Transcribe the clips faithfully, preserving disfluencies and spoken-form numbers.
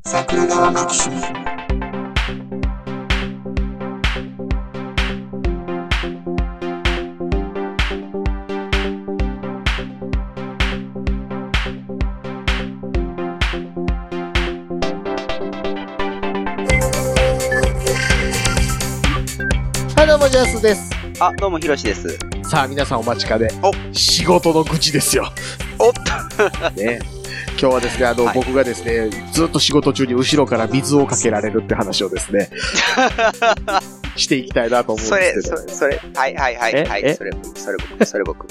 桜川マキシム。 はい、どうもジャスです。 あ、どうもひろしです。 さあ、皆さんお待ちかね。 お、 仕事の愚痴ですよ。 おっとね。今日はですね、あの、はい、僕がですね、ずっと仕事中に後ろから水をかけられるって話をですね、していきたいなと思うんですけど。 それ、それ、それ、はいはいはいはい、それ、それ僕、それ僕。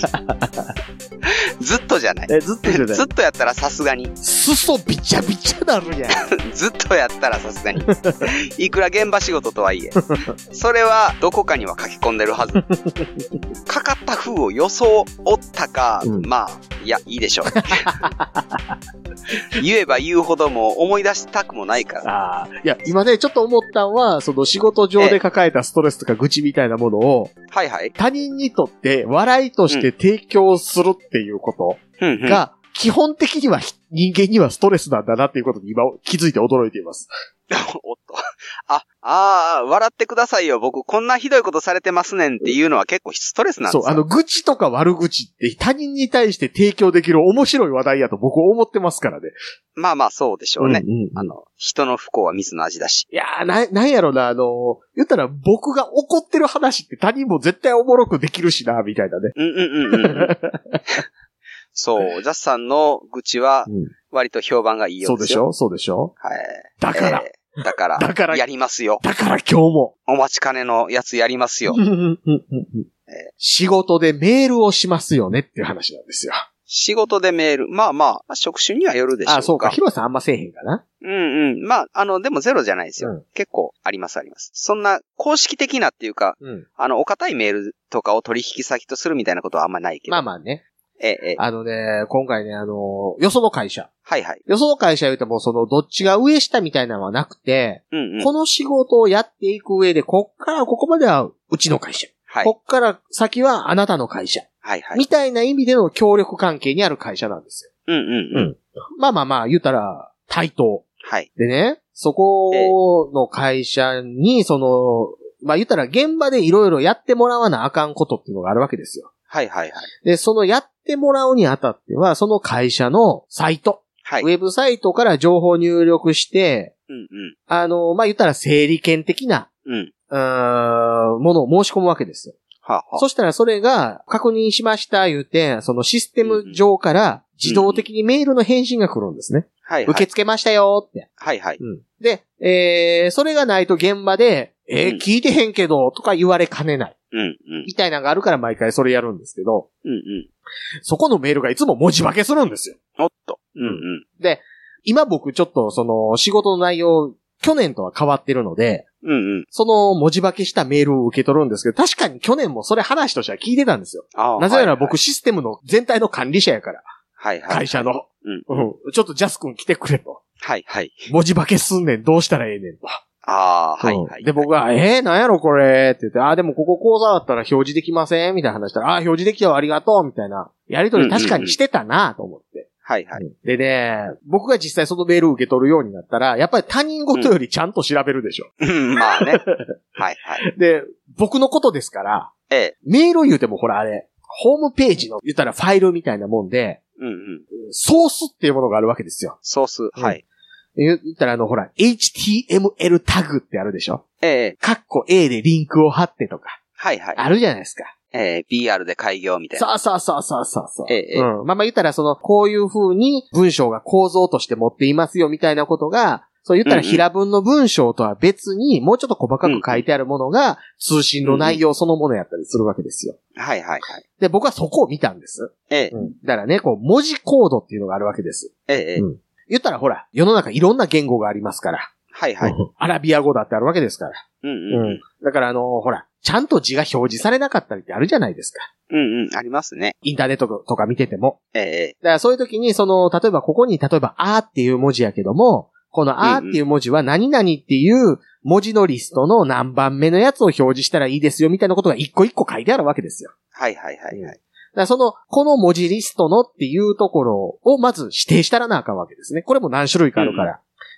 ずっとじゃない。 え、ずっとじゃない。 ずっとやったらさすがに。 裾びちゃびちゃなるやん。 ずっとやったらさすがに。いくら現場仕事とはいえ。それはどこかには書き込んでるはず。かかった風を装ったか、うん、まあ、いや、いいでしょう。言えば言うほども思い出したくもないから。 ああ。いや、今ね、ちょっと思ったのは、その仕事上で抱えたストレスとか愚痴みたいなものを、 はいはい。 他人にとって笑いとして提供するっていうことが、基本的には人間にはストレスなんだなっていうことに今気づいて驚いています。 おっと。あ、ああ、笑ってくださいよ。僕こんなひどいことされてますねんっていうのは結構ストレスなんですよ。 そう、あの、愚痴とか悪口って他人に対して提供できる面白い話題やと僕は思ってますからね。 まあまあそうでしょうね。 うんうんうん、 あの、人の不幸は水の味だし。 いやー、な、なんやろな、あの、言ったら僕が怒ってる話って他人も絶対おもろくできるしな、みたいなね。 うんうんうんうん。そう、ジャスさんの愚痴は、割と評判がいいようですよ。 そうでしょそうでしょはい。 だから。 えー、だから。 だから。 やりますよ。 だから今日も。 お待ちかねのやつやりますよ。えー、 仕事でメールをしますよねっていう話なんですよ。 仕事でメール。まあまあ、職種にはよるでしょうか。 あ、そうか。ヒロさんあんませえへんかな。 うんうん。まあ、あの、でもゼロじゃないですよ。うん、結構ありますあります。そんな公式的なっていうか、うん、あの、お堅いメールとかを取引先とするみたいなことはあんまないけど。 まあまあね。 ええ、ええ。 あのね、今回ね、あの、よその会社。 はいはい。 よその会社言うても、その、どっちが上下みたいなのはなくて、 うんうん、 この仕事をやっていく上で、こっからここまではうちの会社。はい。こっから先はあなたの会社。 はいはい。 みたいな意味での協力関係にある会社なんですよ。 うんうんうん。うん、 まあまあまあ、言うたら、対等。 はい。 でね、そこの会社に、その、まあ言ったら現場でいろいろやってもらわなあかんことっていうのがあるわけですよ。 はいはいはい。 で、そのやってもらうにあたっては、その会社のサイト。はい。ウェブサイトから情報入力して、 うんうん。 あの、まあ、言ったら整理券的な、 うん。 うーん、ものを申し込むわけですよ。 はあはあ、 そしたらそれが確認しました言うて、そのシステム上から自動的にメールの返信が来るんですね。うんうん、はいはい。受け付けましたよって。 はいはい。 うん。で、えー、それがないと現場で、えーうん、聞いてへんけど、とか言われかねない。 うんうん。 みたいなのがあるから毎回それやるんですけど、 うんうん。 そこのメールがいつも文字化けするんですよ。 おっと。うんうん。 で、今僕ちょっとその仕事の内容、去年とは変わってるので、 うんうん。 その文字化けしたメールを受け取るんですけど、確かに去年もそれ話としては聞いてたんですよ。ああ。なぜなら僕システムの全体の管理者やから。 はいはい。 会社の。 うん、 うん。ちょっとジャス君来てくれと。 はいはい。 文字化けすんねん、どうしたらええねんと。 ああ、はいはい。 で、僕が、えー、なんやろこれって言って、ああ、でもここ講座だったら表示できませんみたいな話したら、ああ、表示できたわ、ありがとうみたいな。やりとり確かにしてたなと思って。うんうんうん、 はいはい。 でね、僕が実際そのメールを受け取るようになったら、やっぱり他人事よりちゃんと調べるでしょ。 うん、まあね。はいはい。 で、僕のことですから、 ええ、 メールを言うてもほらあれ、ホームページの言ったらファイルみたいなもんで、 うんうん、 ソースっていうものがあるわけですよ。 ソース、はい。 言ったらあのほら、エイチティーエムエル タグってあるでしょ。 ええ。 カッコ A でリンクを貼ってとか。 はいはい。 あるじゃないですか。 ええ、ビーアール で開業みたいな。 そうそうそうそうそう。 ええ。 うん。まあまあ言ったらその、こういう風に文章が構造として持っていますよみたいなことが、そう言ったら平文の文章とは別に、もうちょっと細かく書いてあるものが、通信の内容そのものやったりするわけですよ。 はいはいはい。 で、僕はそこを見たんです。 ええ。 うん。だからね、こう、文字コードっていうのがあるわけです。 ええ。 うん。言ったらほら、世の中いろんな言語がありますから。 はいはい。 アラビア語だってあるわけですから。 うんうん。うん。 だからあの、ほら、ちゃんと字が表示されなかったりってあるじゃないですか。 うんうん、ありますね。 インターネットとか見てても。 ええ。 だからそういう時に、その、例えばここに、例えば、あーっていう文字やけども、このあーっていう文字は何々っていう文字のリストの何番目のやつを表示したらいいですよみたいなことが一個一個書いてあるわけですよ。 はいはいはいはい。 だからその、この文字リストのっていうところをまず指定したらなあかんわけですね。これも何種類かあるから。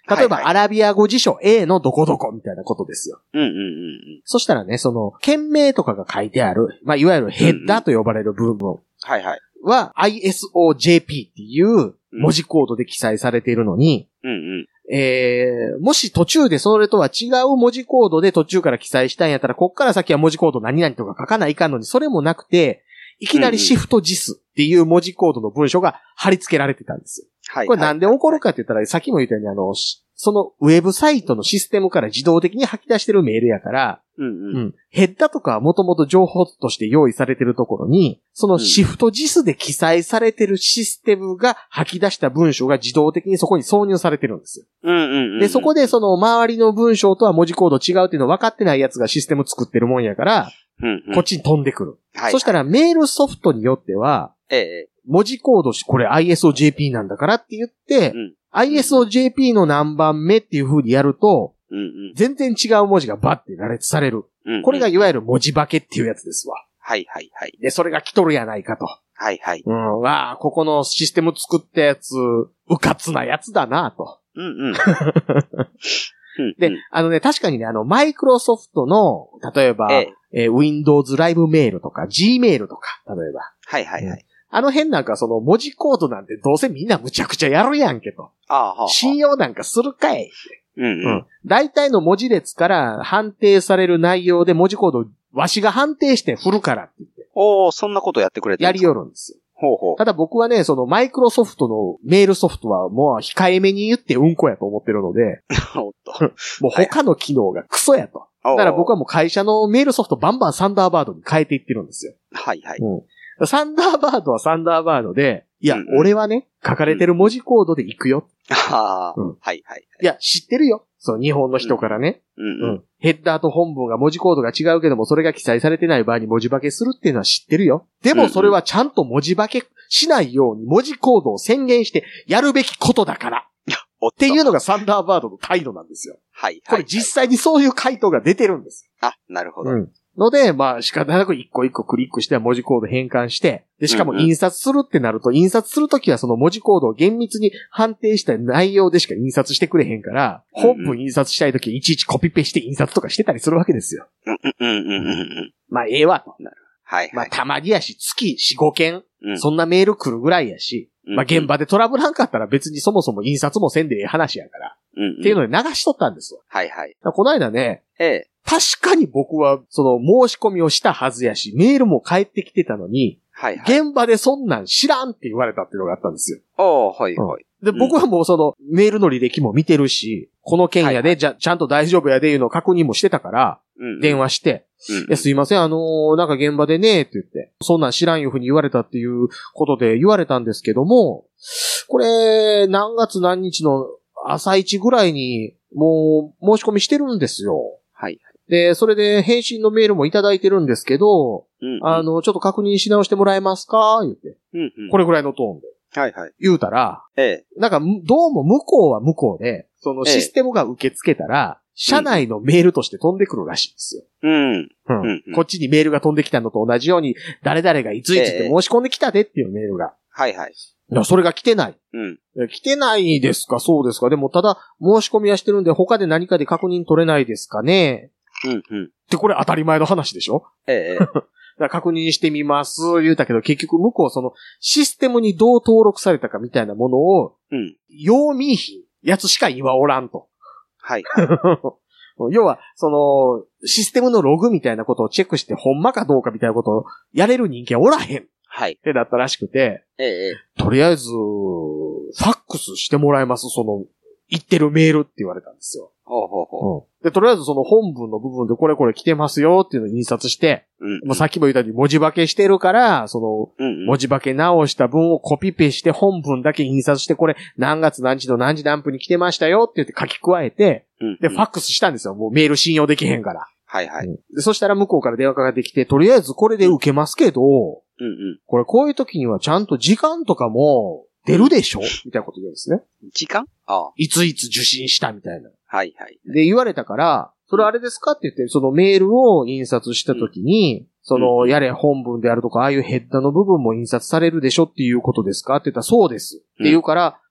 例えば、 はいはいアラビア語辞書 A のどこどこみたいなことですよ。 うんうんうんうん。 そしたらね、その、件名とかが書いてある、まあ、いわゆるヘッダーと呼ばれる部分はいはい。 は アイエスオージェーピー っていう文字コードで記載されているのに、 うんうん。 えー、もし途中でそれとは違う文字コードで途中から記載したんやったら、こっから先は文字コード何々とか書かないかんのに、それもなくて、いきなりシフトジスっていう文字コードの文章が貼り付けられてたんですよ。 はい。 これなんで起こるかって言ったら、さっきも言ったように、あの、そのウェブサイトのシステムから自動的に吐き出してるメールやから、 うんうん。 うん。ヘッダとかはもともと情報として用意されてるところに、そのシフトジスで記載されてるシステムが吐き出した文章が自動的にそこに挿入されてるんですよ。 うんうんうんうん。 で、そこでその周りの文章とは文字コード違うっていうの分かってないやつがシステム作ってるもんやから、 うんうん、 こっちに飛んでくる。 はい。 そしたらメールソフトによっては、 ええ。 文字コード、これ アイエスオージェーピー なんだからって言って、 うん、 アイエスオージェーピー の何番目っていう風にやると、 うんうん、 全然違う文字がバッて羅列される。 うんうん、 これがいわゆる文字化けっていうやつですわ。 はいはいはい。 で、それが来とるやないかと。 はいはい。 うん、わあ、ここのシステム作ったやつ、うかつなやつだなと。 うんうん。 で、あのね、確かにね、あの、マイクロソフトの、例えば、えええー、Windows ライブメールとか、Gmail とか、例えば。 はいはいはい。うん、 あの辺なんかその文字コードなんてどうせみんなむちゃくちゃやるやんけと。 ああはあ、 信用なんかするかい。 うんうん。うん。 大体の文字列から判定される内容で文字コード、わしが判定して振るからって言って。 おー、そんなことやってくれてるんですか？ やりよるんですよ。 ほうほう。 ただ僕はね、そのマイクロソフトのメールソフトはもう控えめに言ってうんこやと思ってるので、 おっともう他の機能がクソやと。だから僕はもう会社のメールソフトバンバンサンダーバードに変えていってるんですよ。 はいはい。 うん、サンダーバードはサンダーバードで、いや、うん、俺はね、書かれてる文字コードで行くよ。 ああ、うん、はいはい。 いや、知ってるよ。そう、日本の人からね。うんうんうん、ヘッダーと本文が文字コードが違うけども、それが記載されてない場合に文字化けするっていうのは知ってるよ。でもそれはちゃんと文字化けしないように文字コードを宣言してやるべきことだから。っていうのがサンダーバードの態度なんですよ。 はい、はい。 これ実際にそういう回答が出てるんです。 あ、なるほど。 うん。ので、まあ仕方なく一個一個クリックして文字コード変換して、で、しかも印刷するってなると、印刷するときはその文字コードを厳密に判定した内容でしか印刷してくれへんから、本文印刷したいときいちいちコピペして印刷とかしてたりするわけですよ。 うんうんうんうんうん。 まあええわと。 なるはい、はい。 まあたまにやし、月よん、ごけん、うん、そんなメール来るぐらいやし、まあ現場でトラブらんかったら別にそもそも印刷もせんでええ話やから、うんうん、っていうので流しとったんですわ。 はいはい。 この間ね、 ええ。 確かに僕は、その、申し込みをしたはずやし、メールも返ってきてたのに、 はいはい。 現場でそんなん知らんって言われたっていうのがあったんですよ。 ああ、はいはい、 うん。で、僕はもうその、メールの履歴も見てるし、この件やで、はいはい、じゃ、ちゃんと大丈夫やでいうのを確認もしてたから、うんうん、電話して、うんうん、いや、すいません、あのー、なんか現場でね、って言って、そんなん知らんいうふうに言われたっていうことで言われたんですけども、これ、何月何日の朝一ぐらいに、もう、申し込みしてるんですよ。 はい。 で、それで返信のメールもいただいてるんですけど、うんうん、あの、ちょっと確認し直してもらえますか言って、うんうん。これぐらいのトーンで。 はいはい。 言うたら、ええ。なんか、どうも向こうは向こうで、そのシステムが受け付けたら、ええ、社内のメールとして飛んでくるらしいんですよ。うん。うん。うんうん、こっちにメールが飛んできたのと同じように、誰々がいついつって申し込んできたでっていうメールが。 はいはい。 いや、それが来てない。うん。来てないですか、そうですか。でも、ただ、申し込みはしてるんで、他で何かで確認取れないですかね。うんうん。ってこれ当たり前の話でしょ？ええ。だから確認してみます、言うたけど、結局向こうその、システムにどう登録されたかみたいなものを、うん。よう見いひんやつしか今おらんと。はい。要は、その、システムのログみたいなことをチェックして、ほんまかどうかみたいなことをやれる人間おらへん。はい。ってだったらしくて、ええ。とりあえず、ファックスしてもらえます？その、言ってるメールって言われたんですよ。ほうほうほう。うん。で、とりあえずその本文の部分でこれこれ来てますよっていうのを印刷して、うん、もうさっきも言ったように文字化けしてるから、その、うんうん、文字化け直した文をコピペして本文だけ印刷して、これ何月何日の何時何分に来てましたよって言って書き加えて、うんうん、で、ファックスしたんですよ。もうメール信用できへんから。はいはい、うん。で、そしたら向こうから電話かかってきて、とりあえずこれで受けますけど、うんうん、これこういう時にはちゃんと時間とかも出るでしょみたいなこと言うんですね。時間？ああ。いついつ受信したみたいな。はいはい。で、言われたから、それあれですかって言って、そのメールを印刷した時に、うん、その、うん、やれ本文であるとか、ああいうヘッダーの部分も印刷されるでしょっていうことですかって言ったら、そうです。って言うから、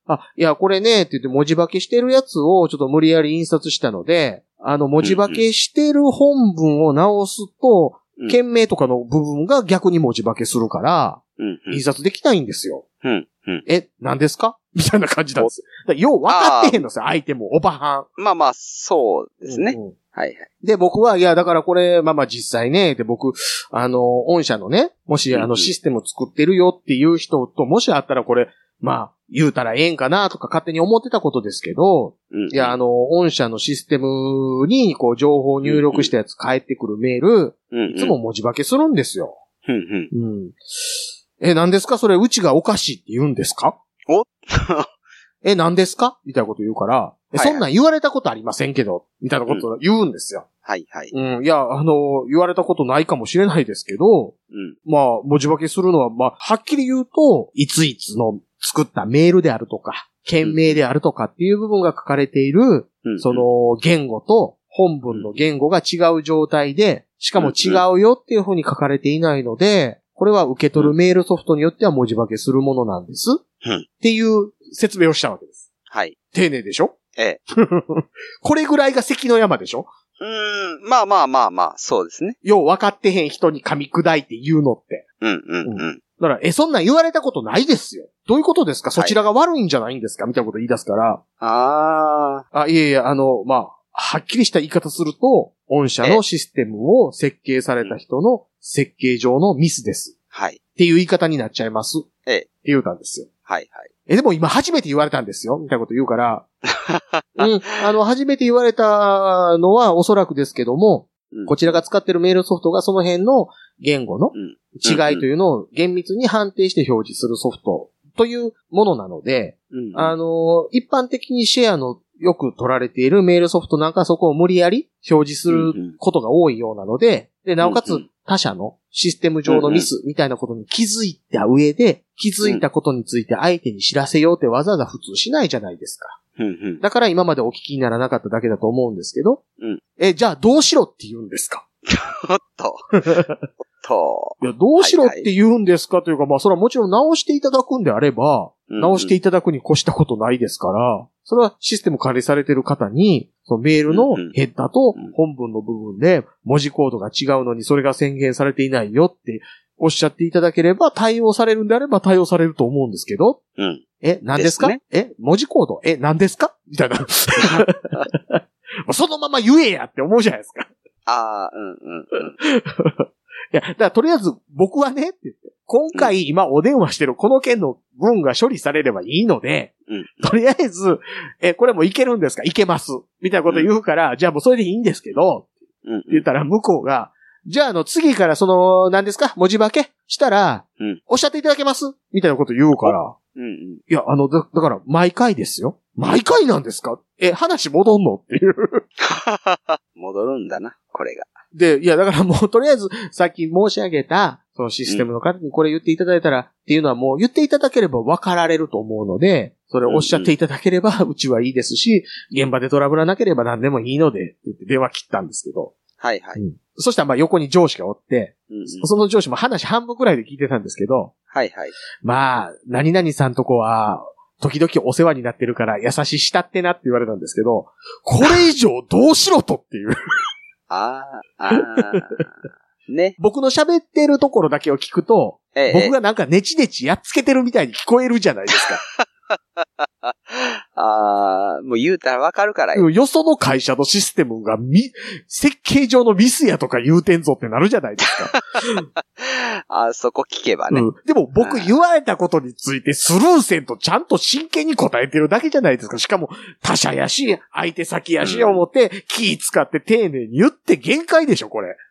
あ、いや、これね、って言って文字化けしてるやつをちょっと無理やり印刷したので、あの、文字化けしてる本文を直すと、うんうん、件名とかの部分が逆に文字化けするから、うんうん、印刷できないんですよ。うんうん、え、何ですかみたいな感じなんですよ。よう分かってへんのですよ、相手も、おばはん。まあまあ、そうですね。うんうん、はいはい。 で、僕は、いや、だからこれ、まあまあ実際ね、で、僕、あの、御社のね、もし、あの、システムを作ってるよっていう人と、もしあったらこれ、まあ、言うたらええんかなとか勝手に思ってたことですけど、うんうん、いや、あの、御社のシステムに、こう、情報を入力したやつ返ってくるメール、うんうん、いつも文字化けするんですよ。うんうんうん、え、何ですかそれ、うちがおかしいって言うんですかおえ、何ですかみたいなこと言うから、はいはい、そんなん言われたことありませんけど、みたいなこと言うんですよ。うん、はいはい。うん、いや、あの、言われたことないかもしれないですけど、うん、まあ、文字化けするのは、まあ、はっきり言うと、いついつの作ったメールであるとか、件名であるとかっていう部分が書かれている、うん、その、言語と本文の言語が違う状態で、しかも違うよっていうふうに書かれていないので、これは受け取るメールソフトによっては文字化けするものなんです。うん、っていう説明をしたわけです。はい。丁寧でしょ？ええ。これぐらいが関の山でしょ？ うーん、まあまあまあまあ、そうですね。 よう分かってへん人に噛み砕いて言うのって。うんうんうん。うん、だから、え、そんなん言われたことないですよ。どういうことですか、はい、そちらが悪いんじゃないんですかみたいなこと言い出すから。ああ。あ、いえいえ、あの、まあ、はっきりした言い方すると、御社のシステムを設計された人の設計上のミスです。はい。っていう言い方になっちゃいます。ええ。って言うたんですよ。はいはい。え、でも今初めて言われたんですよ。みたいなこと言うから。うん。あの、初めて言われたのはおそらくですけども、うん、こちらが使ってるメールソフトがその辺の言語の違いというのを厳密に判定して表示するソフトというものなので、うん、あの、一般的にシェアのよく取られているメールソフトなんかそこを無理やり表示することが多いようなので、で、なおかつ他社のシステム上のミスみたいなことに気づいた上で、気づいたことについて相手に知らせようってわざわざ普通しないじゃないですか。だから今までお聞きにならなかっただけだと思うんですけど、うん、え、じゃあどうしろって言うんですか？ちょっと。と。いや、どうしろって言うんですかというか、はいはい、まあそれはもちろん直していただくんであれば、うんうん、直していただくに越したことないですから、それはシステム管理されている方に、そのメールのヘッダーと本文の部分で文字コードが違うのにそれが宣言されていないよっておっしゃっていただければ対応されるんであれば対応されると思うんですけど、うん、え、何ですか？ですね、え、文字コードえ、何ですかみたいな。そのまま言えやって思うじゃないですか。ああ、うんうんうん。いや、だからとりあえず僕はねって言って、今回今お電話してるこの件の文が処理されればいいので、うん、とりあえず、え、これもいけるんですか？いけます。みたいなこと言うから、うん、じゃあもうそれでいいんですけど、うん、って言ったら向こうが、じゃああの次からその、何ですか？文字化けしたら、うん、おっしゃっていただけます？みたいなこと言うから、うんうん、いや、あの、だ、だから毎回ですよ。毎回なんですか？え、話戻んのっていう。 戻るんだな、これが。 で、いや、だからもうとりあえず、さっき申し上げた、そのシステムの方にこれ言っていただいたら、っていうのはもう言っていただければ分かられると思うので、それをおっしゃっていただければ、うちはいいですし、現場でトラブらなければ何でもいいので、って言って電話切ったんですけど。はいはい。うん、そしたらまあ横に上司がおって、うんうん、その上司も話半分くらいで聞いてたんですけど、はいはい。まあ、何々さんとこは、時々お世話になってるから優ししたってなって言われたんですけど、これ以上どうしろとっていう。ああ、ああ。ね。僕の喋ってるところだけを聞くと、ええ、僕がなんかネチネチやっつけてるみたいに聞こえるじゃないですか。 ああ、もう言うたらわかるからよ。よその会社のシステムがみ、設計上のミスやとか言うてんぞってなるじゃないですか。 あそこ聞けばね。うん、 でも僕言われたことについてスルーせんとちゃんと真剣に答えてるだけじゃないですか。しかも他社やし、相手先やし思って気使って丁寧に言って限界でしょ、これ。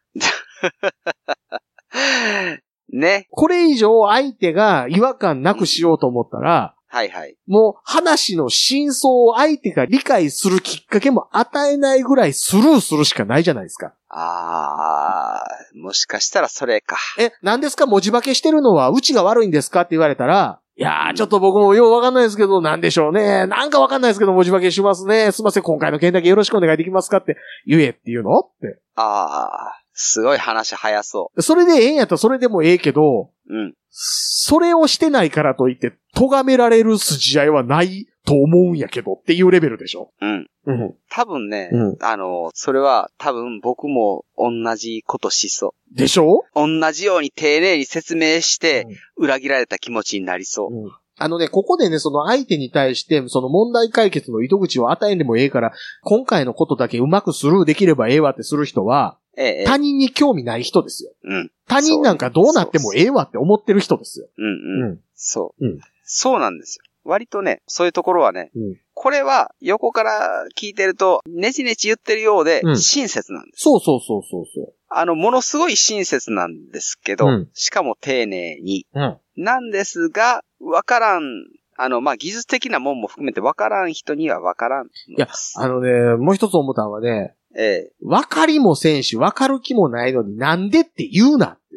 ね。これ以上相手が違和感なくしようと思ったら、はいはい。もう話の真相を相手が理解するきっかけも与えないぐらいスルーするしかないじゃないですか。 あー、もしかしたらそれか。 え、何ですか？文字化けしてるのはうちが悪いんですかって言われたら、いやー、ちょっと僕もようわかんないですけど、なんでしょうね。なんかわかんないですけど、文字化けしますね。すいません、今回の件だけよろしくお願いできますかって言えっていうのって。 あー、 すごい話早そそれでええんやったらそれでもええけど、 う。うん。 それをしてないからといって、咎められる筋合いはないと思うんやけどっていうレベルでしょ。 うん。 うん。 多分ね、 うん、 あの、それは多分僕も同じことしそう。 でしょ？ 同じように丁寧に説明して、裏切られた気持ちになりそう。 うん、あのね、ここでね、その相手に対して、その問題解決の糸口を与えんでもええから、今回のことだけうまくスルーできればええわってする人は、ええ、他人に興味ない人ですよ。うん。他人なんかどうなってもええわって思ってる人ですよ。 うんうん。うん、そう。うん。そうなんですよ。割とね、そういうところはね、うん、これは横から聞いてると、ねちねち言ってるようで、親切なんです、 うん。そうそうそうそうそう。 あの、ものすごい親切なんですけど、うん、しかも丁寧に。うん、なんですが、わからん、あの、まあ、技術的なもんも含めてわからん人にはわからん。いや、あのね、もう一つ思ったのはね、ええ。わかりもせんし、わかる気もないのになんでって言うなっていう。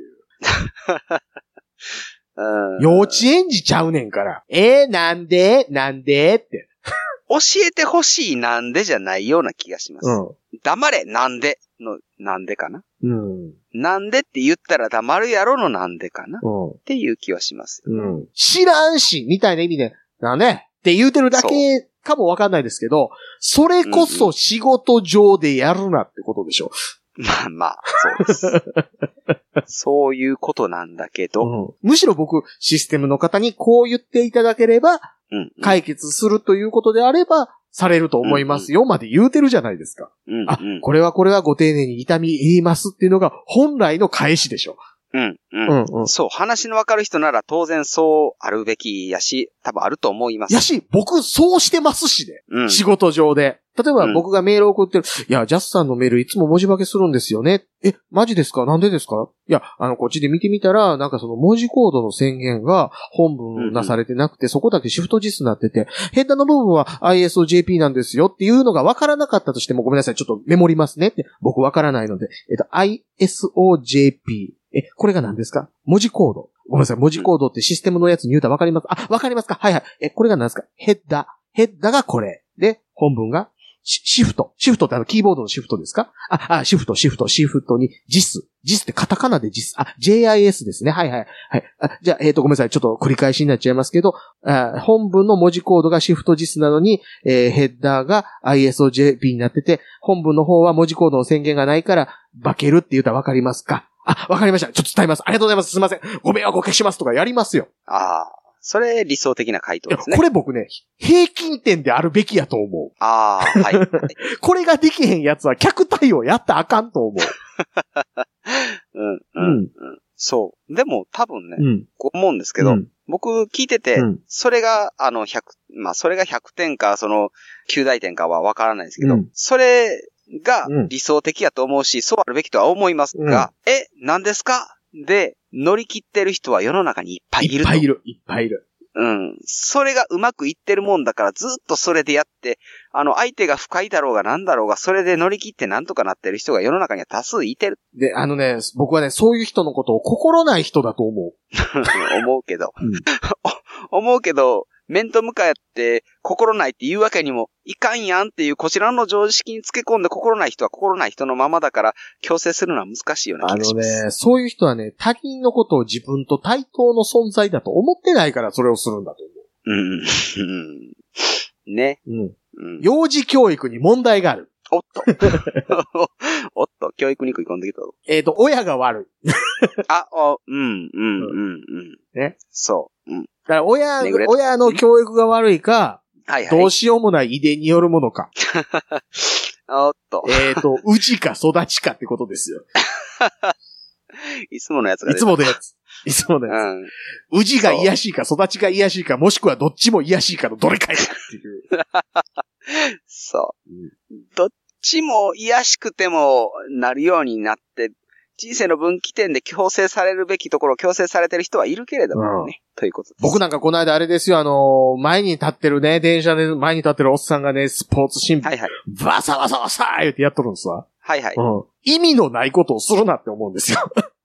うん、幼稚園児ちゃうねんから。えー、なんでなんでって。 教えてほしいなんでじゃないような気がします。うん、黙れなんでのなんでかな、うん、なんでって言ったら黙るやろのなんでかな、うん、っていう気はします、 うん。知らんし、みたいな意味で、なんでって言うてるだけかもわかんないですけど、それこそ仕事上でやるなってことでしょ。 うんうん、まあまあ、そうです。そういうことなんだけど、うん。 むしろ僕、システムの方にこう言っていただければ、うんうん、解決するということであれば、されると思いますよ、まで言うてるじゃないですか。うんうん、あ、これはこれはご丁寧に痛み言いますっていうのが本来の返しでしょ。 うん、うん、うんうん。そう、話のわかる人なら当然そうあるべきやし、多分あると思います。 やし、僕そうしてますしね。うん、仕事上で。例えば僕がメールを送ってる、うん、いや、ジャスさんのメールいつも文字化けするんですよね。え、マジですか？なんでですか？いや、あの、こっちで見てみたら、なんかその文字コードの宣言が本文なされてなくて、うんうん、そこだけシフト実になってて、ヘッダーの部分は アイエスオージェーピー なんですよっていうのが分からなかったとしても、ごめんなさい、ちょっとメモりますねって、僕分からないので、えっと、アイエスオージェーピー。え、これが何ですか？文字コード。ごめんなさい、文字コードってシステムのやつに言うたら分かりますか？あ、分かりますか？はいはい。え、これが何ですか？ヘッダー。ヘッダーがこれ。で、本文がシフト。シフトってあのキーボードのシフトですか？あ、あ、シフト、シフト、シフトに、ジス。ジスってカタカナでジス。あ、ジェイアイエス ですね。はいはい。はい。あ、じゃあ、えっと、ごめんなさい。ちょっと繰り返しになっちゃいますけど、あ、本文の文字コードがシフトジスなのに、えー、ヘッダーが アイエスオージェーピー になってて、本文の方は文字コードの宣言がないから、化けるって言うたらわかりますか？あ、わかりました。ちょっと伝えます。ありがとうございます。すいません。ご迷惑おかけしますとかやりますよ。 ああ。それ理想的な回答ですね。 これ僕ね、平均点であるべきやと思う。 ああ、はい、はい。 これができへんやつは客対応やったらあかんと思う。 うん、うん、うん。そう。でも多分ね、うん、思うんですけど、うん、僕聞いてて、うん、それが、あの、ひゃく、まあ、それがひゃくてんか、その、きゅう大点かはわからないですけど、うん、それが理想的やと思うし、そうあるべきとは思いますが、うん、え、何ですか？で、乗り切ってる人は世の中にいっぱいいると。 いっぱいいる、いっぱいいる。 うん。それがうまくいってるもんだからずっとそれでやって、あの相手が不快だろうがなんだろうがそれで乗り切ってなんとかなってる人が世の中には多数いてる。 で、あのね、僕はね、そういう人のことを心ない人だと思う。 思うけど。うん、思うけど、面と向かって心ないって言うわけにもいかんやんっていうこちらの常識につけ込んで心ない人は心ない人のままだから強制するのは難しいような気がします。 あのね、そういう人はね、他人のことを自分と対等の存在だと思ってないからそれをするんだと思う。うん。 ね。 うん。うん、幼児教育に問題がある。 おっと。おっと、教育に食い込んできたぞ。 えっと、親が悪い。 あ、お、うん、うん、うん、うん。 ね。 そう。うん。 だから親、親の教育が悪いか、はいはい、どうしようもない遺伝によるものか。 おっと。 えっと、うちか育ちかってことですよ。 いつものやつが出た。いつものやつ。いつものやつ。うん。うちが癒しいか育ちが癒しいか、もしくはどっちも癒しいかのどれかやっていう。 そう、うん。どっちも癒しくてもなるようになって、人生の分岐点で強制されるべきところ強制されてる人はいるけれどもね。うん、ということです。 僕なんかこの間あれですよ、あのー、前に立ってるね、電車で前に立ってるおっさんがね、スポーツ新聞、はいはい。バサバサバサー言ってやっとるんですわ。 はいはい。 うん。意味のないことをするなって思うんですよ。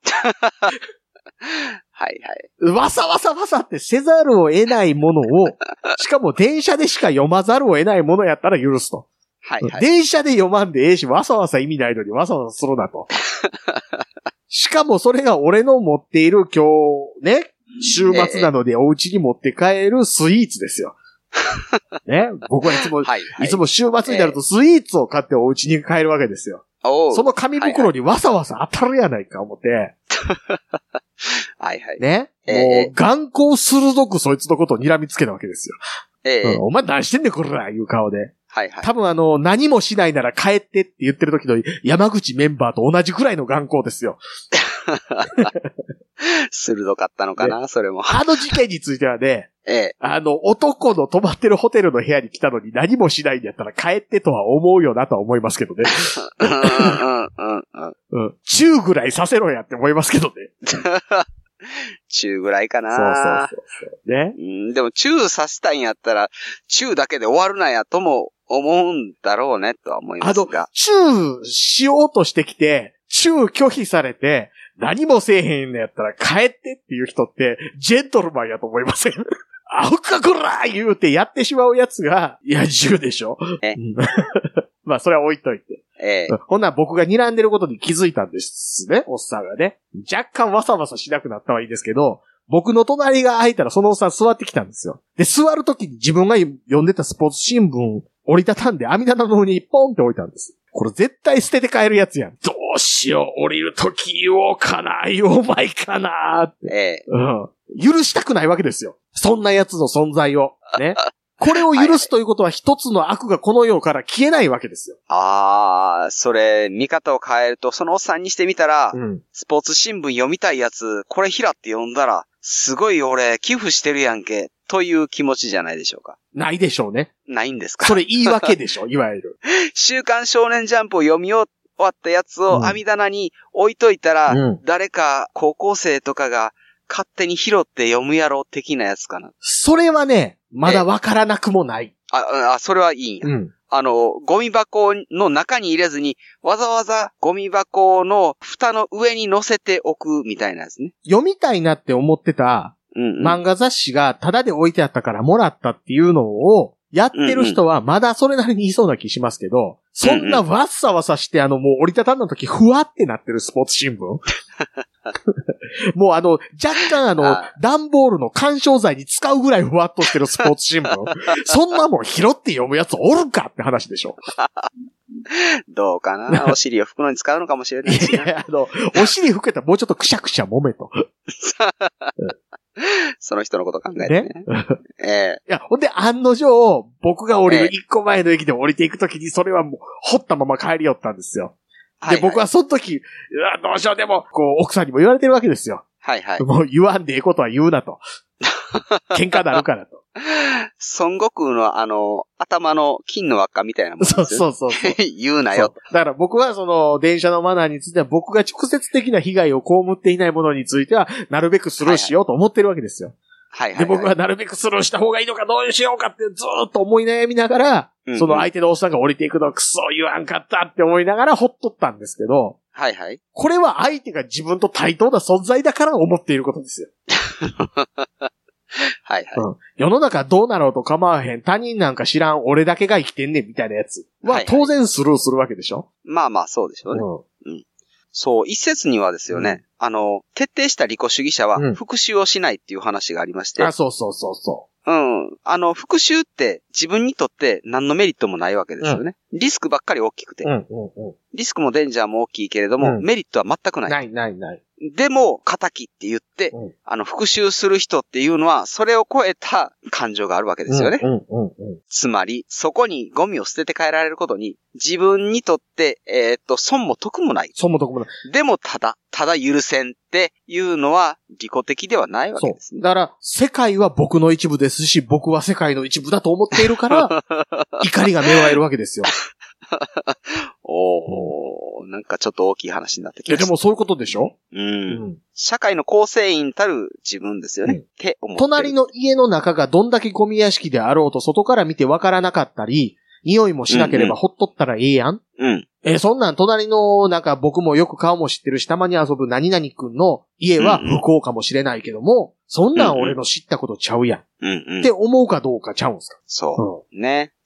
はいはい。 わさわさわさってせざるを得ないものを、しかも電車でしか読まざるを得ないものやったら許すと。はいはい。電車で読まんでええし、わさわさ意味ないのにわさわさするなと。 しかもそれが俺の持っている今日ね、週末なのでお家に持って帰るスイーツですよ。ね、僕はいつも、はいはい、いつも週末になるとスイーツを買ってお家に帰るわけですよ。その紙袋にわさわさ当たるやないか思って。 はいはい。 ね、えー、もう眼光鋭くそいつのことを睨みつけたわけですよ。ええーうん、お前何してんねんこらいう顔で。 はいはい。 多分あの、何もしないなら帰ってって言ってる時の山口メンバーと同じくらいの眼光ですよ。 鋭かったのかな、それも。 あの事件についてはね、 ええ、 あの、男の泊まってるホテルの部屋に来たのに何もしないんやったら帰ってとは思うよなとは思いますけどね。うんうんうんうん。チューぐらいさせろやって思いますけどね。 チューぐらいかな。 そうそうそうそう。ね。 うん、でもチューさせたいんやったら、チューだけで終わるなやとも思うんだろうねとは思いますが。 あの、チューしようとしてきて、チュー拒否されて、何もせえへんのやったら帰ってっていう人って、ジェントルマンやと思いません？あうかこらー言うてやってしまうやつが、野獣でしょ？えまあ、それは置いといて。ええ。ほんなら僕が睨んでることに気づいたんですね、おっさんがね。若干わさわさしなくなったはいいですけど、僕の隣が空いたらそのおっさん座ってきたんですよ。で、座るときに自分が読んでたスポーツ新聞折りたたんで網棚の上にポンって置いたんです。これ絶対捨てて帰るやつやん。どうしよう、降りるとき言おうかな、言おうまいかなって。ええ。うん。許したくないわけですよ。そんなやつの存在を。ね。これを許すということは一つの悪がこの世から消えないわけですよ。 ああ、それ、見方を変えると、そのおっさんにしてみたら、うん、スポーツ新聞読みたいやつ、これ拾って読んだら、すごい俺、寄付してるやんけ、という気持ちじゃないでしょうか。 ないでしょうね。 ないんですか。 それ言い訳でしょ、いわゆる。 週刊少年ジャンプを読み終わったやつを網棚に置いといたら、うん、誰か高校生とかが勝手に拾って読むやろ的なやつかな。 それはね、まだわからなくもない。 あ、あ、それはいいんや。うん。あの、ゴミ箱の中に入れずに、わざわざゴミ箱の蓋の上に乗せておくみたいなやつね。 読みたいなって思ってた、うんうん、漫画雑誌がタダで置いてあったからもらったっていうのを、やってる人はまだそれなりにいそうな気しますけど、うんうん、そんなわっさわさしてあのもう折りたたんだ時ふわってなってるスポーツ新聞もうあの、若干あの、あ段ボールの干渉剤に使うぐらいふわっとしてるスポーツ新聞そんなもん拾って読むやつおるかって話でしょ。 どうかなお尻を拭くのに使うのかもしれないしな。いや、 あの、お尻拭けたらもうちょっとくしゃくしゃ揉めと。 その人のこと考えてね。ねええー。いや、ほんで案の定、僕が降りる一個前の駅で降りていくときにそれはもう、掘ったまま帰り寄ったんですよ。で、はいはい、僕はその時、うわ、どうしよう、でも、こう、奥さんにも言われてるわけですよ。 はいはい。 もう言わんでええことは言うなと。喧嘩になるからと。 孫悟空のあの、頭の金の輪っかみたいなもんですよ。 そうそうそうそう。 言うなよ。 だから僕はその、電車のマナーについては僕が直接的な被害を被っていないものについては、なるべくスルーしようと思ってるわけですよ。はいはい。で、僕はなるべくスルーした方がいいのかどうしようかってずーっと思い悩みながら、うんうん、その相手のおっさんが降りていくのをクソ言わんかったって思いながらほっとったんですけど、 はいはい。 これは相手が自分と対等な存在だから思っていることですよ。 はいはい、うん。 世の中どうなろうと構わへん。他人なんか知らん。俺だけが生きてんねんみたいなやつは当然スルーするわけでしょ、はいはい、 まあまあそうでしょうね。うん。うん、そう、一説にはですよね、うん、あの、徹底した利己主義者は復讐をしないっていう話がありまして。 うん、あ、そうそうそうそう。 うん。あの、復讐って自分にとって何のメリットもないわけですよね。うん、リスクばっかり大きくて、うんうんうん。リスクもデンジャーも大きいけれども、うん、メリットは全くない。 ないないない。 でも、仇って言って、うん、あの、復讐する人っていうのは、それを超えた感情があるわけですよね。うんうんうんうん、つまり、そこにゴミを捨てて帰られることに、自分にとって、えー、っと、損も得もない。 損も得もない。 でも、ただ、ただ許せんっていうのは、利己的ではないわけですね。 だから、世界は僕の一部ですし、僕は世界の一部だと思っているから、怒りが芽生えるわけですよ。 おー、なんかちょっと大きい話になってきました。 いや、でもそういうことでしょ？ うん。うん、社会の構成員たる自分ですよね。うん、って思ってる。 隣の家の中がどんだけゴミ屋敷であろうと外から見てわからなかったり、匂いもしなければほっとったらええやん。うん、うん。えー、そんなん隣のなんか僕もよく顔も知ってるしたまに遊ぶ何々くんの家は不幸かもしれないけども、うんうん、そんなん俺の知ったことちゃうやん。うんうん。って思うかどうかちゃうんすか？ そう。うん、ね。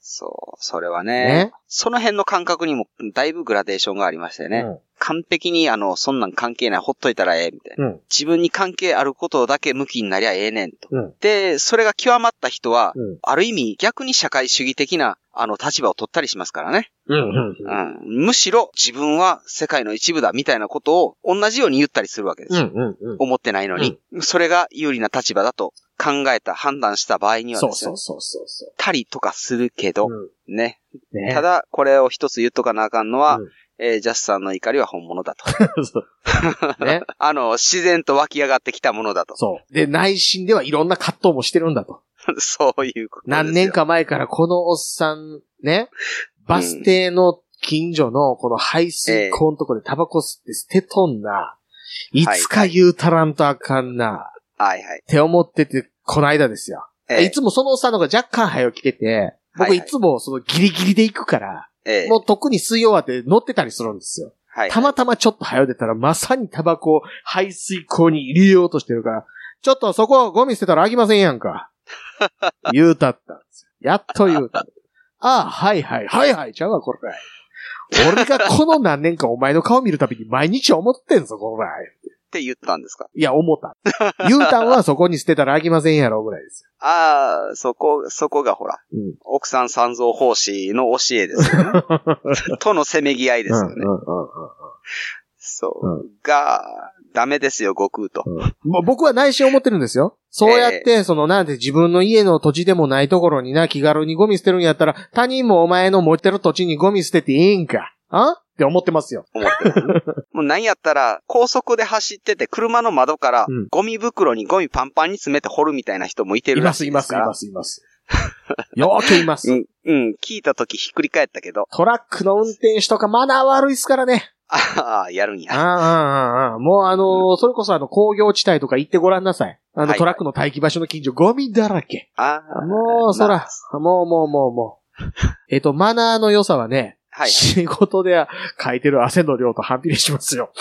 そう、それはね、 ねその辺の感覚にもだいぶグラデーションがありましたよね。うん、完璧にあの、そんなん関係ない、ほっといたらええ、みたいな、うん。自分に関係あることだけ向きになりゃええねんと。うん、で、それが極まった人は、うん、ある意味逆に社会主義的な、あの、立場を取ったりしますからね。うんうんうんうん、むしろ自分は世界の一部だみたいなことを同じように言ったりするわけですよ。うんうんうん、思ってないのに、うん。それが有利な立場だと考えた、判断した場合にはですね。そうそうそうそう。たりとかするけど、うん、ね, ね。ただ、これを一つ言っとかなあかんのは、うんえー、ジャスさんの怒りは本物だと。ね、あの、自然と湧き上がってきたものだと。そう。で、内心ではいろんな葛藤もしてるんだと。そういうことですよ。何年か前からこのおっさん、ね、バス停の近所のこの排水溝のとこでタバコ吸って捨てとんな。えー、いつか言うたらんとあかんな。はいはい。って思ってて、この間ですよ。えー、いつもそのおっさんの方が若干早起きてて、僕いつもそのギリギリで行くから、ええ、もう特に吸い終わって乗ってたりするんですよ。はいはい、たまたまちょっと早出たらまさにタバコを排水溝に入れようとしてるから、ちょっとそこゴミ捨てたらあきませんやんか。言うたったんですよ。やっと言うた。ああ、はいはい、はいはい、ちゃうわ、これ。俺がこの何年かお前の顔見るたびに毎日思ってんぞ、これ。って言ったんですか？いや、思った。言うたんはそこに捨てたらあきませんやろ、ぐらいですよ。ああ、そこ、そこがほら、うん、奥さん三蔵法師の教えですよね。とのせめぎ合いですよね。うんうんうんうん、そう、うん。が、ダメですよ、悟空と。うん、僕は内心思ってるんですよ。そうやって、えー、その、なんで自分の家の土地でもないところにな、気軽にゴミ捨てるんやったら、他人もお前の持ってる土地にゴミ捨てていいんか。あって思ってますよ。思ってる、ね。もう何やったら、高速で走ってて、車の窓から、ゴミ袋にゴミパンパンに詰めて掘るみたいな人もいてるらしいですから。います、います、います、います。よーくいます。うん、うん、聞いたときひっくり返ったけど。トラックの運転手とかマナー悪いっすからね。ああ、やるんや。ああ、ああ、もうあのーうん、それこそあの工業地帯とか行ってごらんなさい。あの、はいはい、トラックの待機場所の近所ゴミだらけ。ああ。もう、そら、まあ、もうもうもうもう。えっと、マナーの良さはね、はい、仕事で書いてる汗の量と反比例しますよ。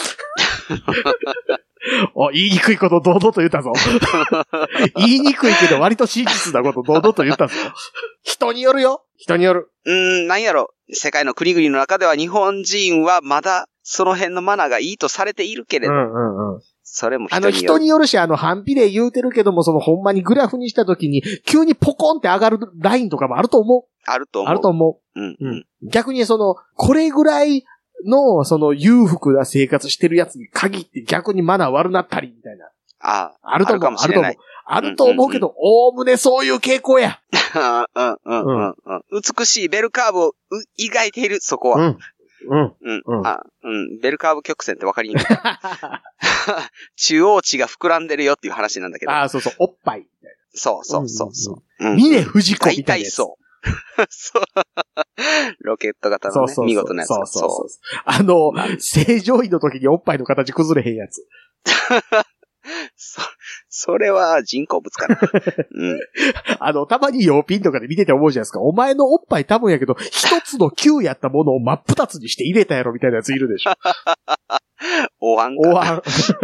お、言いにくいこと堂々と言ったぞ。言いにくいけど割と真実なこと堂々と言ったぞ。人によるよ。人による。うーん、なんやろ。世界の国々の中では日本人はまだその辺のマナーがいいとされているけれど。うんうんうん。それも人による。あの人によるし、あの反比例言うてるけども、そのほんまにグラフにしたときに急にポコンって上がるラインとかもあると思う。あると思う。あると思う。うんうん。逆にその、これぐらいの、その裕福な生活してるやつに限って逆にマナー悪なったりみたいな。ああ。あると思う。あるかもしれない。あると思う。あると思うけど、おおむねそういう傾向や。うんうんうんうん。美しいベルカーブを描いている、そこは。うん。うん。うん。うん。あ、うん。ベルカーブ曲線ってわかりにくい。中央値が膨らんでるよっていう話なんだけど。ああ、そうそう。おっぱいみたいな。そうそうそうそう。峰不二子みたいなやつ。そう。そう。ロケット型のね、そうそうそう、見事なやつ。そうそうそう。あの、正常位の時におっぱいの形崩れへんやつ。そ、それは人工物かな。うん。あの、たまに洋ピンとかで見てて思うじゃないですか。お前のおっぱい多分やけど、一つの球やったものを真っ二つにして入れたやろみたいなやついるでしょ。おわんか。おわん。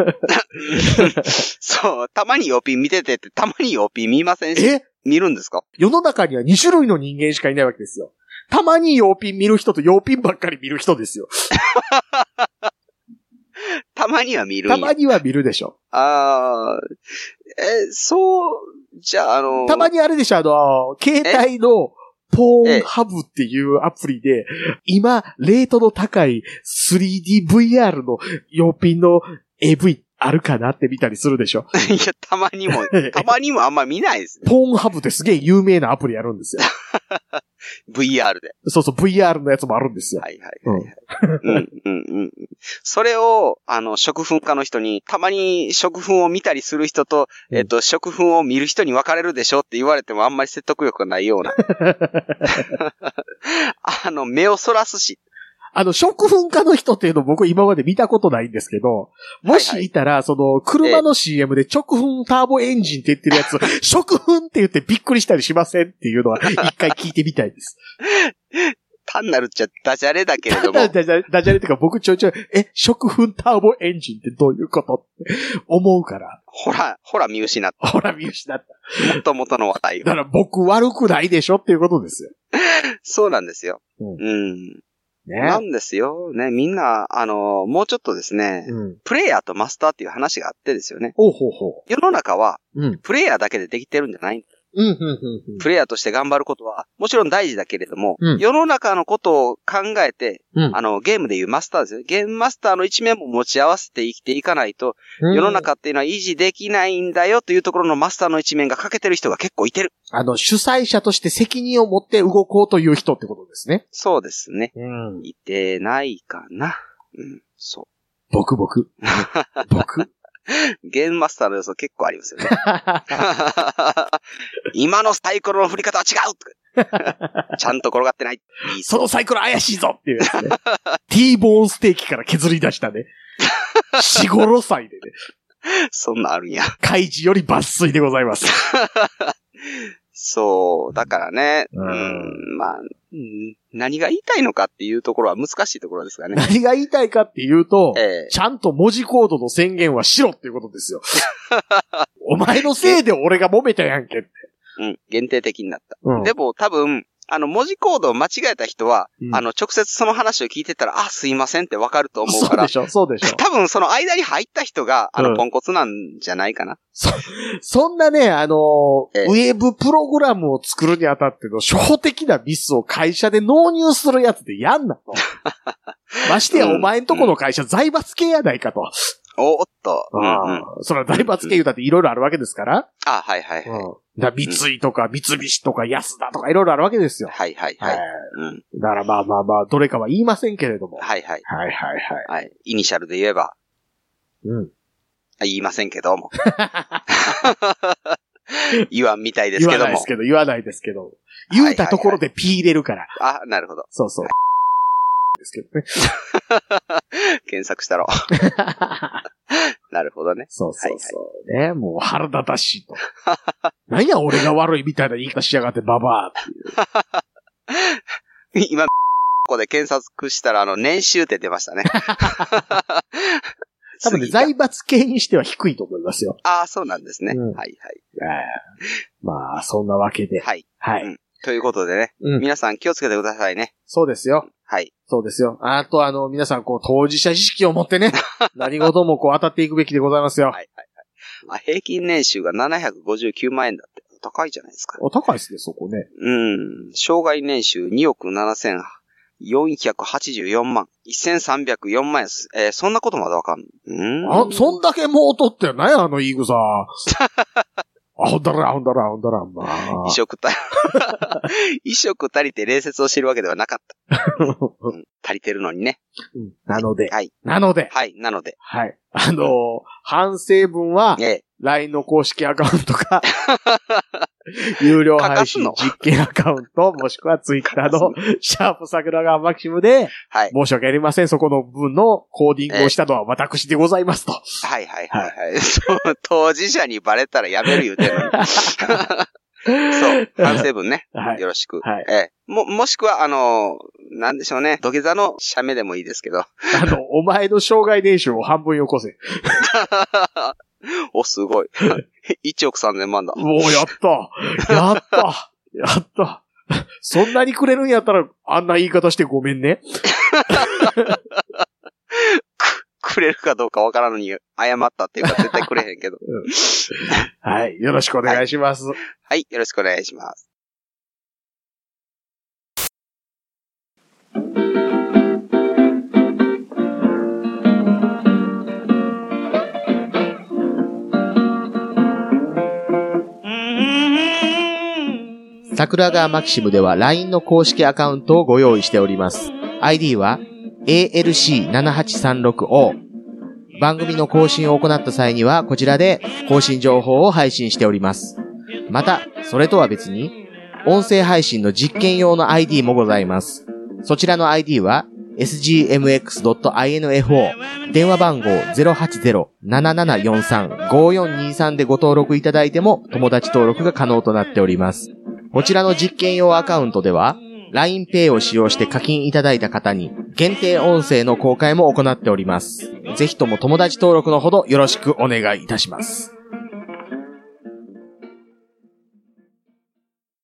そう、たまに洋ピン見ててって、たまに洋ピン見ませんし。え見るんですか？世の中にはに種類の人間しかいないわけですよ。たまに洋ピン見る人と洋ピンばっかり見る人ですよ。たまには見るんや。たまには見るでしょ。ああ、え、そう、じゃあ、あのー、たまにあれでしょ、あの、携帯のポーンハブっていうアプリで、今、レートの高い スリーディーブイアール の洋ピンの エーブイあるかなって見たりするでしょ。いや、たまにも、たまにもあんま見ないですね。ポーンハブってすげえ有名なアプリやるんですよ。ブイアール で。そうそう、ブイアール のやつもあるんですよ。はいはいはい、はい。うん、うん、うん。それを、あの、食粉家の人に、たまに食粉を見たりする人と、うん、えっと、食粉を見る人に分かれるでしょって言われてもあんまり説得力がないような。あの、目をそらすし。あの、食粉家の人っていうの僕今まで見たことないんですけど、もしいたら、はいはい、その、車の シーエム で直粉ターボエンジンって言ってるやつ、食粉って言ってびっくりしたりしませんっていうのは一回聞いてみたいです。単なるっちゃダジャレだけれども。ダジャレ、ダジャレってか僕ちょいちょい、え、食粉ターボエンジンってどういうことって思うから。ほら、ほら見失った。ほら見失った。もともとの話題が。だから僕悪くないでしょっていうことですよ。 そうなんですよ。 うん。 うんね。 なんですよ。ね、みんな、あの、もうちょっとですね、うん、プレイヤーとマスターっていう話があってですよね。 ほうほうほう。 世の中は、うん、プレイヤーだけでできてるんじゃない。 うんうんうんうん、 プレイヤーとして頑張ることは、もちろん大事だけれども、うん、世の中のことを考えて、うん、あの、ゲームでいうマスターですよ。ゲームマスターの一面も持ち合わせて生きていかないと、うん、世の中っていうのは維持できないんだよというところのマスターの一面が欠けてる人が結構いてる。 あの、主催者として責任を持って動こうという人ってことですね。 そうですね。うん、いてないかな。うん、そう。 僕僕。僕。 ゲームマスターの予想結構ありますよね。今のサイコロの振り方は違うちゃんと転がってない。 いいそのサイコロ怪しいぞっていうやつね。T ボーンステーキから削り出したね。四五六歳でね。 そんなあるんや。 開示より抜粋でございます。 そう、だからね、うん、うんまあ、うん、何が言いたいのかっていうところは難しいところですがね。 何が言いたいかっていうと、ええ、ちゃんと文字コードの宣言はしろっていうことですよ。お前のせいで俺が揉めたやんけって。 うん、限定的になった。うん、でも多分、あの、文字コードを間違えた人は、うん、あの、直接その話を聞いてたら、あ、すいませんってわかると思うから。 そうでしょ、そうでしょ。 多分その間に入った人が、あの、うん、ポンコツなんじゃないかな。 そ、そんなね、あのーええ、ウェブプログラムを作るにあたっての初歩的なミスを会社で納入するやつでやんなと。ましてや、お前んとこの会社、うん、財閥系やないかと。 おっと。 うんうん、それは財閥系言うたっていろいろあるわけですから。 あ、はいはいはい。 うんだ三井とか三菱とか安田とかいろいろあるわけですよ。 はいはいはい。 うん、だからまあまあまあ、どれかは言いませんけれども。 はいはい。 はいはいはい。 はい。イニシャルで言えば。 うん。 言いませんけども。言わんみたいですけども。 言わないですけど、言わないですけど。言うたところでピー入れるから。 はいはいはい、あ、なるほど。 そうそう。ですけどね。 検索したろ。なるほどね。 そうそうそう。はいはい、ね、もう腹立たしいと。何や俺が悪いみたいな言い方しやがってババアっていう。今、ここで検索したらあの年収って出ましたね。 多分ね、財閥系にしては低いと思いますよ。 ああ、そうなんですね。うん、はいはい。 まあ、そんなわけで。 はい。 はい。 うん、ということでね、うん、皆さん気をつけてくださいね。 そうですよ。 はい。 そうですよ。あとあの、皆さんこう、当事者意識を持ってね、何事もこう当たっていくべきでございますよ。はいはいはい。 あ、平均年収がななひゃくごじゅうきゅうまんえんだって。高いじゃないですか。 お、高いですね、そこね。 うん。生涯年収におくななせんよんひゃくはちじゅうよんまん。せんさんびゃくよんまんえんです。えー、そんなことまでわかんの？うんあ、そんだけもうとってないあの言い草。あほんだら、あほんだら、あほんだら、まあ。 一食た、一食足りて礼節を知るわけではなかった。うん、足りてるのにね。 うん、なので。 はい。 なので。 はい、なので。 はい。あのー、反省文は、ええ、ライン の公式アカウントか、有料配信実験アカウント、もしくはツイッターのシャープ桜川マキシムで、はい、申し訳ありません。そこの分のコーディングをしたのは私でございますと。 はいはいはいはい。はい、そう当事者にバレたらやめる言うてるのに。そう。反省文ね。はい、よろしく。はい。えー、も、もしくは、あのー、なんでしょうね。土下座の写メでもいいですけど。 あの、お前の生涯年収を半分よこせ。 お、すごい。いちおくさんぜんまんだ。 もうやったやったやったそんなにくれるんやったら、あんな言い方してごめんね。 く、くれるかどうかわからんのに謝ったっていうか絶対くれへんけど。うん、 はい。よろしくお願いします、はい。 はい。よろしくお願いします。 桜川マキシムでは ライン の公式アカウントをご用意しております。アイディー は エーエルシーななはちさんろくオー。番組の更新を行った際にはこちらで更新情報を配信しております。また、それとは別に音声配信の実験用の アイディー もございます。そちらの アイディー は エスジーエムエックスドットアイエヌエフオー 電話番号 ゼロはちゼロ ななななよんさん ごよんにさん でご登録いただいても友達登録が可能となっております。こちらの実験用アカウントでは ラインペイ を使用して課金いただいた方に限定音声の公開も行っております。ぜひとも友達登録のほどよろしくお願いいたします。